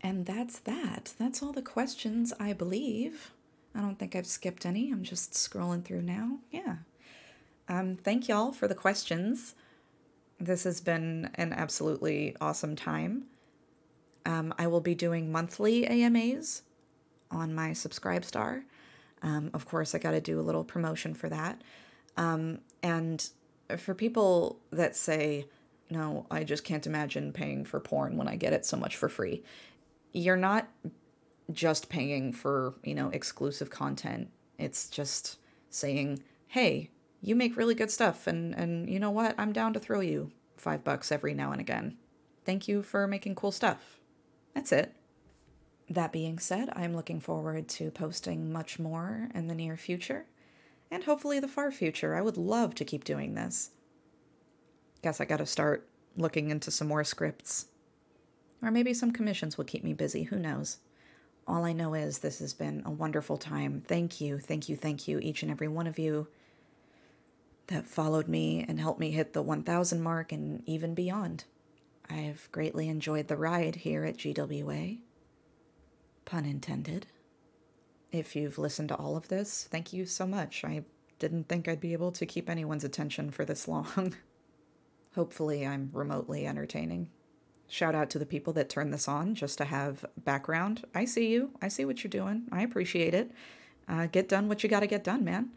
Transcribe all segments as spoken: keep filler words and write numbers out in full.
And that's that. That's all the questions, I believe. I don't think I've skipped any. I'm just scrolling through now. Yeah. Um, thank y'all for the questions. This has been an absolutely awesome time. Um, I will be doing monthly A M As on my Subscribestar. Um, of course, I got to do a little promotion for that. Um, and for people that say, no, I just can't imagine paying for porn when I get it so much for free, you're not just paying for, you know, exclusive content. It's just saying, hey, you make really good stuff, and, and you know what? I'm down to throw you five bucks every now and again. Thank you for making cool stuff. That's it. That being said, I'm looking forward to posting much more in the near future, and hopefully the far future. I would love to keep doing this. Guess I gotta start looking into some more scripts. Or maybe some commissions will keep me busy, who knows? All I know is this has been a wonderful time. Thank you, thank you, thank you, each and every one of you that followed me and helped me hit the one thousand mark and even beyond. I've greatly enjoyed the ride here at G W A. Pun intended. If you've listened to all of this, thank you so much. I didn't think I'd be able to keep anyone's attention for this long. Hopefully, I'm remotely entertaining. Shout out to the people that turned this on just to have background. I see you. I see what you're doing. I appreciate it. Uh, get done what you got to get done, man.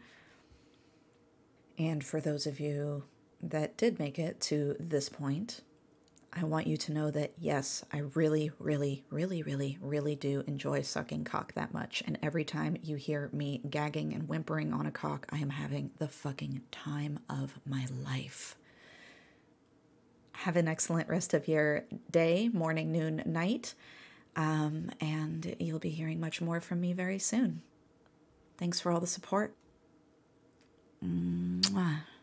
And for those of you that did make it to this point, I want you to know that, yes, I really, really, really, really, really do enjoy sucking cock that much. And every time you hear me gagging and whimpering on a cock, I am having the fucking time of my life. Have an excellent rest of your day, morning, noon, night. Um, and you'll be hearing much more from me very soon. Thanks for all the support. Mwah.